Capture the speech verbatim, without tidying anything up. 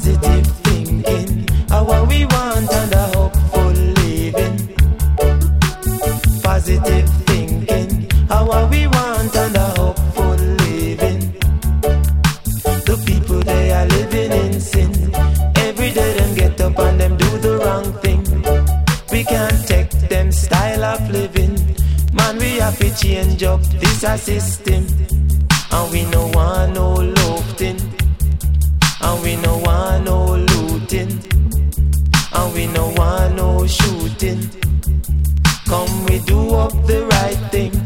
positive thinking, how what we want and a hopeful living. Positive thinking, how what we want and a hopeful living. The people they are living in sin. Every day them get up and them do the wrong thing. We can't take them style of living. Man, we have to change up this a system. And we no want no loafing. And we no want no looting. And we no want no shooting. Come we do up the right thing.